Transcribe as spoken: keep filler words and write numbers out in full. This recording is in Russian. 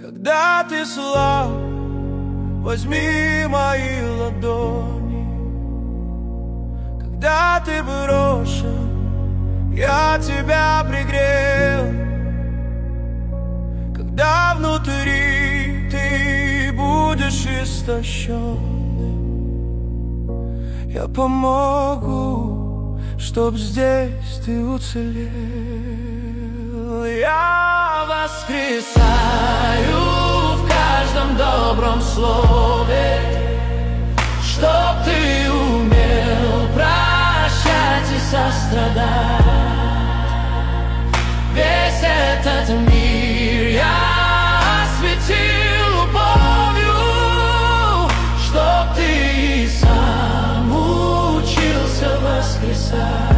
Когда ты слаб, возьми мои ладони. Когда ты брошен, я тебя пригрел. Когда внутри ты будешь истощенным, я помогу, чтоб здесь ты уцелел. Я воскресаю в каждом добром слове, чтоб ты умел прощать и сострадать. Весь этот мир я осветил любовью, чтоб ты и сам учился воскресать.